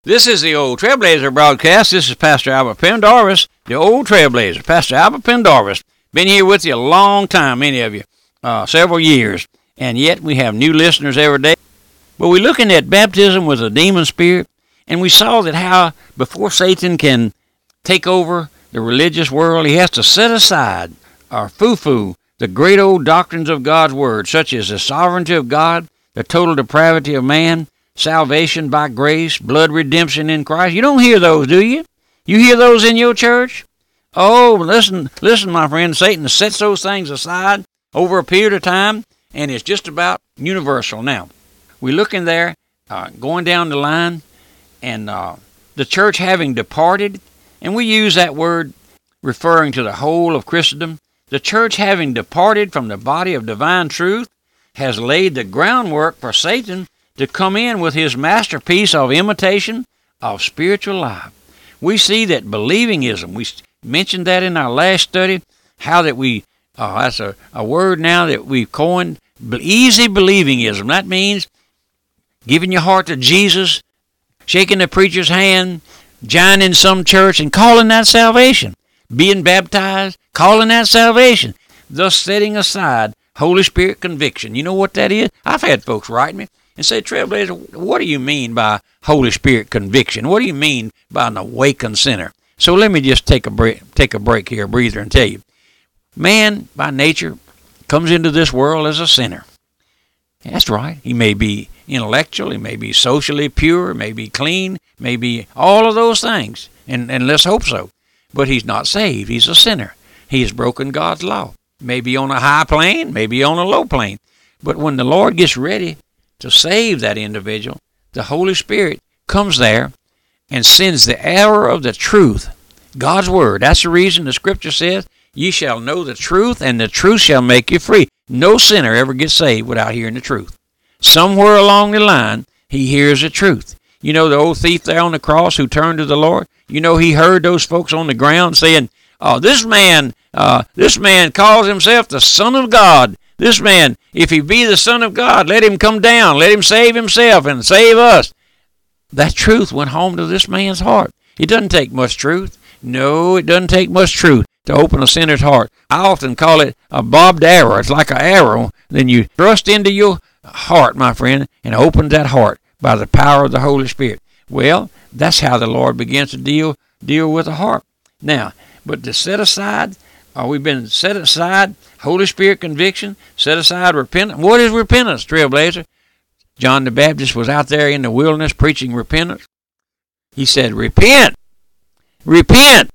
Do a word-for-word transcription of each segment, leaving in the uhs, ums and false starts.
This is the Old Trailblazer broadcast. This is Pastor Albert Pendarvis, the Old Trailblazer. Pastor Albert Pendarvis. Been here with you a long time, many of you, uh, several years. And yet we have new listeners every day. But we're looking at baptism with a demon spirit. And we saw that how before Satan can take over the religious world, he has to set aside or foo-foo the great old doctrines of God's Word, such as the sovereignty of God, the total depravity of man, salvation by grace, blood redemption in Christ. You don't hear those, do you? You hear those in your church? Oh, listen, listen, my friend. Satan sets those things aside over a period of time, and it's just about universal. Now, we look in there, uh, going down the line, and uh, the church having departed, and we use that word referring to the whole of Christendom. The church having departed from the body of divine truth has laid the groundwork for Satan to come in with his masterpiece of imitation of spiritual life. We see that believingism, we mentioned that in our last study, how that we, uh, that's a, a word now that we've coined, easy believingism. That means giving your heart to Jesus, shaking the preacher's hand, joining some church and calling that salvation, being baptized, calling that salvation, thus setting aside Holy Spirit conviction. You know what that is? I've had folks write me and say, Trailblazer, what do you mean by Holy Spirit conviction? What do you mean by an awakened sinner? So let me just take a break, take a break here, a breather, and tell you. Man, by nature, comes into this world as a sinner. That's right. He may be intellectual, he may be socially pure, may be clean, may be all of those things, and, and let's hope so. But he's not saved. He's a sinner. He has broken God's law. Maybe on a high plane, maybe on a low plane. But when the Lord gets ready to save that individual, the Holy Spirit comes there and sends the arrow of the truth, God's Word. That's the reason the Scripture says, ye shall know the truth, and the truth shall make you free. No sinner ever gets saved without hearing the truth. Somewhere along the line, he hears the truth. You know the old thief there on the cross who turned to the Lord? You know he heard those folks on the ground saying, oh, this man, uh, this man calls himself the Son of God. This man, if he be the Son of God, let him come down. Let him save himself and save us. That truth went home to this man's heart. It doesn't take much truth. No, it doesn't take much truth to open a sinner's heart. I often call it a bobbed arrow. It's like an arrow. Then you thrust into your heart, my friend, and open that heart by the power of the Holy Spirit. Well, that's how the Lord begins to deal deal with the heart. Now, but to set aside, uh, we've been set aside Holy Spirit conviction, set aside repentance. What is repentance, Trailblazer? John the Baptist was out there in the wilderness preaching repentance. He said, repent, repent.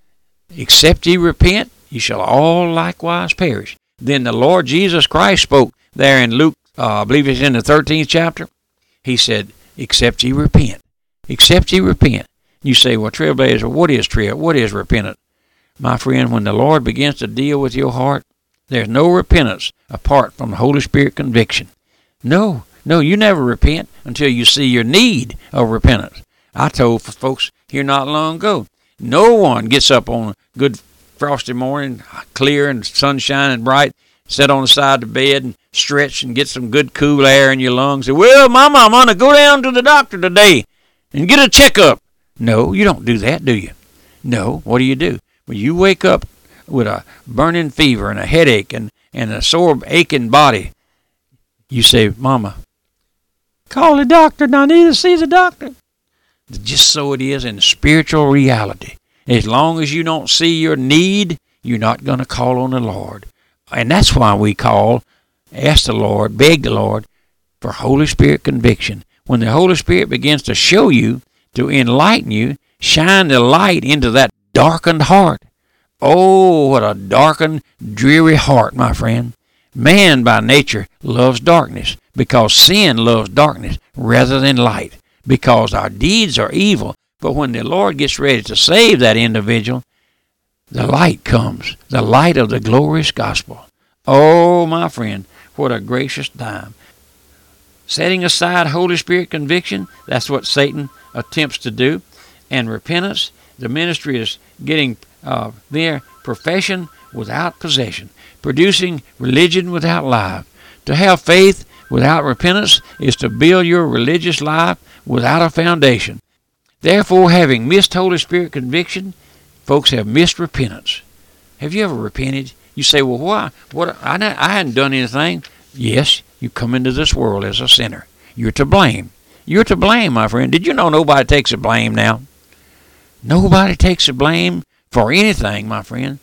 Except ye repent, ye shall all likewise perish. Then the Lord Jesus Christ spoke there in Luke, uh, I believe it's in the thirteenth chapter. He said, except ye repent. Except ye repent. You say, well, Trailblazer, what is trail? What is repentance? My friend, when the Lord begins to deal with your heart, there's no repentance apart from the Holy Spirit conviction. No, no, you never repent until you see your need of repentance. I told folks here not long ago, no one gets up on a good frosty morning, clear and sun shining bright, sit on the side of the bed and stretch and get some good cool air in your lungs. Say, well, Mama, I'm going to go down to the doctor today and get a checkup. No, you don't do that, do you? No, what do you do? When you wake up with a burning fever and a headache and, and a sore aching body, you say, Mama, call the doctor. I need to see the doctor. Just so it is in spiritual reality. As long as you don't see your need, you're not going to call on the Lord. And that's why we call, ask the Lord, beg the Lord for Holy Spirit conviction. When the Holy Spirit begins to show you, to enlighten you, shine the light into that darkened heart. Oh, what a darkened, dreary heart, my friend. Man by nature loves darkness because sin loves darkness rather than light, because our deeds are evil. But when the Lord gets ready to save that individual, the light comes, the light of the glorious gospel. Oh, my friend, what a gracious time. Setting aside Holy Spirit conviction, that's what Satan attempts to do. And repentance, the ministry is getting uh, their profession without possession, producing religion without life. To have faith without repentance is to build your religious life without a foundation. Therefore, having missed Holy Spirit conviction, folks have missed repentance. Have you ever repented? You say, well, why? What? I, I hadn't done anything. Yes, you come into this world as a sinner. You're to blame. You're to blame, my friend. Did you know nobody takes the blame now? Nobody takes the blame for anything, my friend.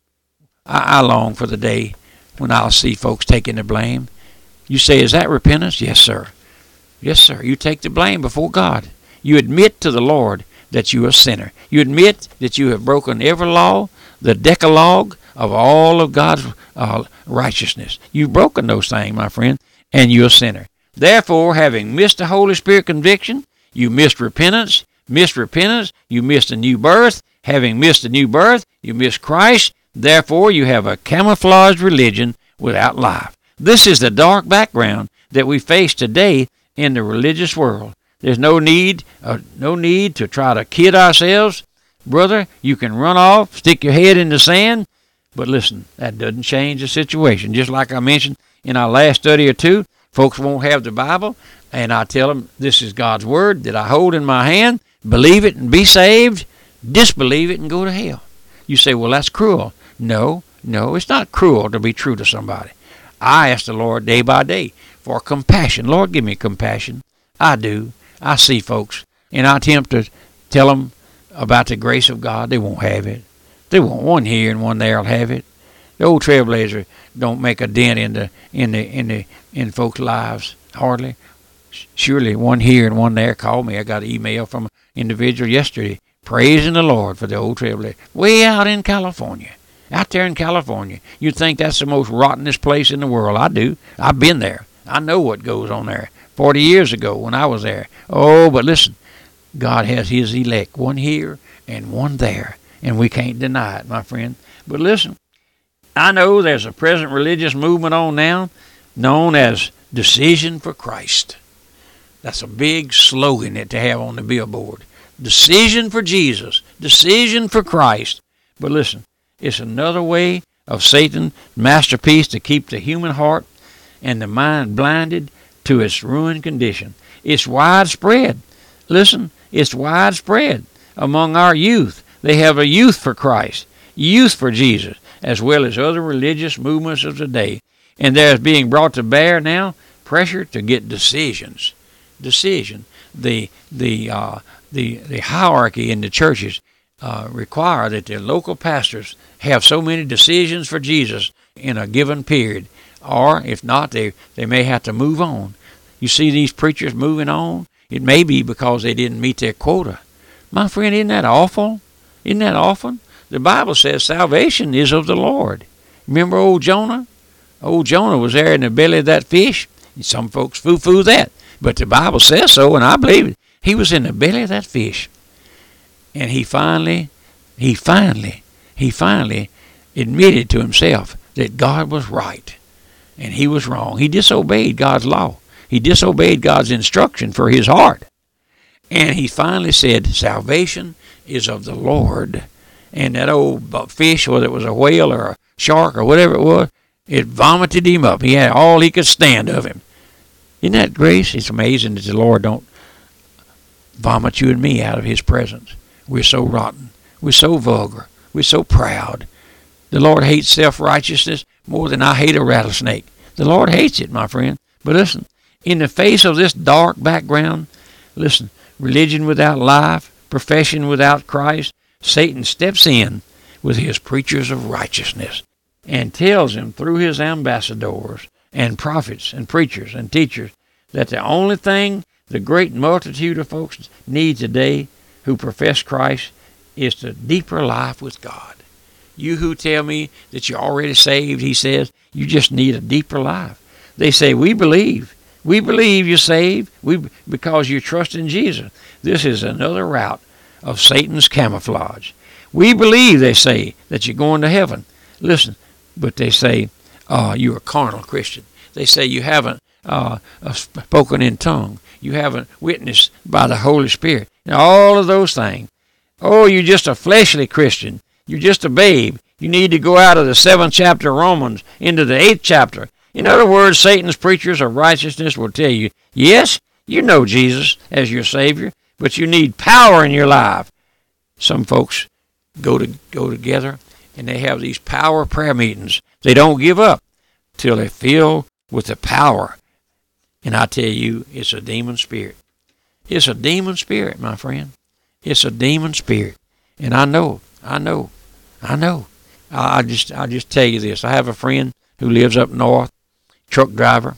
I, I long for the day when I'll see folks taking the blame. You say, is that repentance? Yes, sir. Yes, sir. You take the blame before God. You admit to the Lord that you're a sinner. You admit that you have broken every law, the decalogue of all of God's uh, righteousness. You've broken those things, my friend, and you're a sinner. Therefore, having missed the Holy Spirit conviction, you missed repentance. Missed repentance, you missed a new birth. Having missed a new birth, you missed Christ. Therefore, you have a camouflaged religion without life. This is the dark background that we face today in the religious world. There's no need, uh, no need to try to kid ourselves. Brother, you can run off, stick your head in the sand, but listen, that doesn't change the situation. Just like I mentioned in our last study or two, folks won't have the Bible, and I tell them this is God's Word that I hold in my hand. Believe it and be saved. Disbelieve it and go to hell. You say, well, that's cruel. No, no, it's not cruel to be true to somebody. I ask the Lord day by day for compassion. Lord, give me compassion. I do. I see folks, and I attempt to tell them about the grace of God. They won't have it. They want one here and one there will have it. The old Trailblazer don't make a dent in the in the in the in folks' lives hardly. Surely one here and one there called me. I got an email from an individual yesterday praising the Lord for the old Trailblazer. Way out in California. Out there in California. You'd think that's the most rottenest place in the world. I do. I've been there. I know what goes on there. Forty years ago when I was there. Oh, but listen. God has his elect. One here and one there. And we can't deny it, my friend. But listen. I know there's a present religious movement on now known as Decision for Christ. That's a big slogan that to have on the billboard. Decision for Jesus. Decision for Christ. But listen, it's another way of Satan's masterpiece to keep the human heart and the mind blinded to its ruined condition. It's widespread. Listen, it's widespread among our youth. They have a youth for Christ, youth for Jesus, as well as other religious movements of today. And there's being brought to bear now pressure to get decisions. Decision. The the uh, the the hierarchy in the churches uh, require that the local pastors have so many decisions for Jesus in a given period, or if not, they they may have to move on. You see these preachers moving on. It may be because they didn't meet their quota. My friend, isn't that awful? Isn't that awful? The Bible says salvation is of the Lord. Remember old Jonah? Old Jonah was there in the belly of that fish. Some folks foo-foo that. But the Bible says so, and I believe it. He was in the belly of that fish. And he finally, he finally, he finally admitted to himself that God was right and he was wrong. He disobeyed God's law. He disobeyed God's instruction for his heart. And he finally said, salvation is of the Lord. And that old fish, whether it was a whale or a shark or whatever it was, it vomited him up. He had all he could stand of him. Isn't that grace? It's amazing that the Lord don't vomit you and me out of his presence. We're so rotten. We're so vulgar. We're so proud. The Lord hates self-righteousness more than I hate a rattlesnake. The Lord hates it, my friend. But listen, in the face of this dark background, listen, religion without life, profession without Christ, Satan steps in with his preachers of righteousness and tells them through his ambassadors and prophets and preachers and teachers that the only thing the great multitude of folks need today who profess Christ is the deeper life with God. You who tell me that you're already saved, he says, you just need a deeper life. They say, we believe. We believe you're saved we, because you trust in Jesus. This is another route of Satan's camouflage. We believe, they say, that you're going to heaven. Listen, but they say uh, you're a carnal Christian. They say you haven't uh, uh, spoken in tongue. You haven't witnessed by the Holy Spirit. And all of those things. Oh, you're just a fleshly Christian. You're just a babe. You need to go out of the seventh chapter of Romans into the eighth chapter. In other words, Satan's preachers of righteousness will tell you, yes, You know Jesus as your Savior, but you need power in your life. Some folks go to go together and they have these power prayer meetings. They don't give up till they fill with the power. And I tell you, it's a demon spirit. It's a demon spirit, my friend. It's a demon spirit. And I know, I know, I know. I, I just I just tell you this. I have a friend who lives up north, truck driver.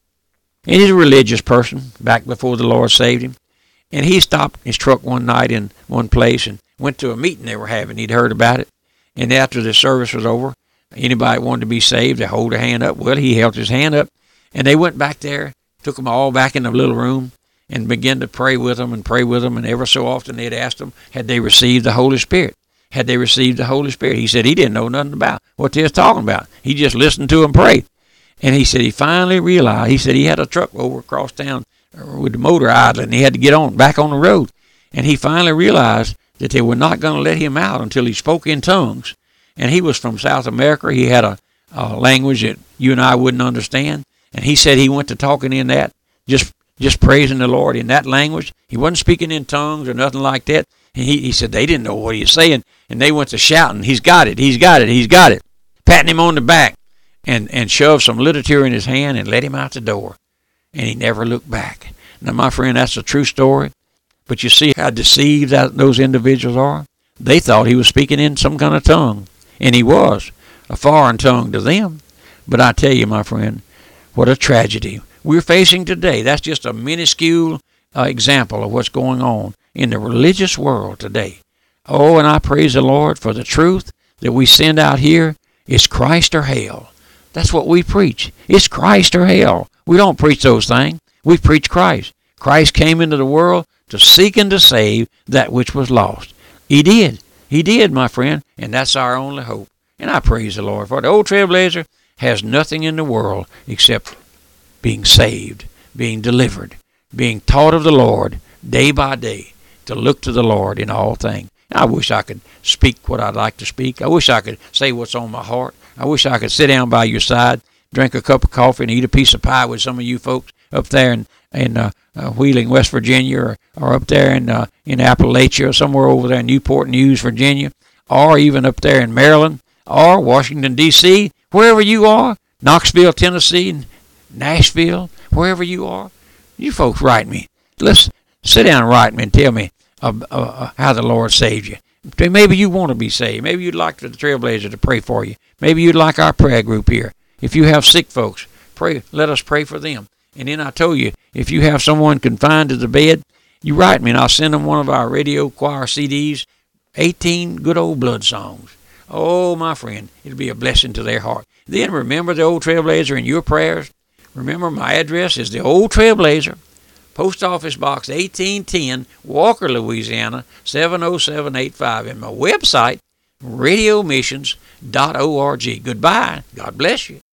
And he's a religious person back before the Lord saved him. And he stopped his truck one night in one place and went to a meeting they were having. He'd heard about it. And after the service was over, anybody wanted to be saved, they hold their hand up. Well, he held his hand up. And they went back there, took them all back in the little room, and began to pray with them and pray with them. And ever so often they'd ask them, had they received the Holy Spirit? Had they received the Holy Spirit? He said he didn't know nothing about what they was talking about. He just listened to them pray. And he said he finally realized, he said he had a truck over across town with the motor idling, and he had to get on back on the road. And he finally realized that they were not going to let him out until he spoke in tongues. And he was from South America. He had a, a language that you and I wouldn't understand. And he said he went to talking in that, just just praising the Lord in that language. He wasn't speaking in tongues or nothing like that. And he, he said they didn't know what he was saying. And they went to shouting, he's got it, he's got it, he's got it. Patting him on the back. And, and shoved some literature in his hand and let him out the door. And he never looked back. Now, my friend, that's a true story. But you see how deceived that, those individuals are? They thought he was speaking in some kind of tongue. And he was. A foreign tongue to them. But I tell you, my friend, what a tragedy we're facing today. That's just a minuscule uh, example of what's going on in the religious world today. Oh, and I praise the Lord for the truth that we send out here. It's Christ or hell. That's what we preach. It's Christ or hell. We don't preach those things. We preach Christ. Christ came into the world to seek and to save that which was lost. He did. He did, my friend, and that's our only hope. And I praise the Lord for it. The old trailblazer has nothing in the world except being saved, being delivered, being taught of the Lord day by day, to look to the Lord in all things. I wish I could speak what I'd like to speak. I wish I could say what's on my heart. I wish I could sit down by your side, drink a cup of coffee, and eat a piece of pie with some of you folks up there in, in uh, uh, Wheeling, West Virginia, or, or up there in uh, in Appalachia, or somewhere over there in Newport News, Virginia, or even up there in Maryland, or Washington, D C, wherever you are, Knoxville, Tennessee, Nashville, wherever you are. You folks write me. Let's sit down and write me and tell me uh, uh, how the Lord saved you. Maybe you want to be saved. Maybe you'd like the Trailblazer to pray for you. Maybe you'd like our prayer group here. If you have sick folks, pray. Let us pray for them. And then I told you, if you have someone confined to the bed, you write me and I'll send them one of our radio choir C Ds, eighteen good old blood songs. Oh, my friend, it'll be a blessing to their heart. Then remember the Old Trailblazer in your prayers. Remember, my address is the Old Trailblazer, Post Office Box eighteen ten, Walker, Louisiana, seven oh seven eight five. And my website, radio missions dot org. Goodbye. God bless you.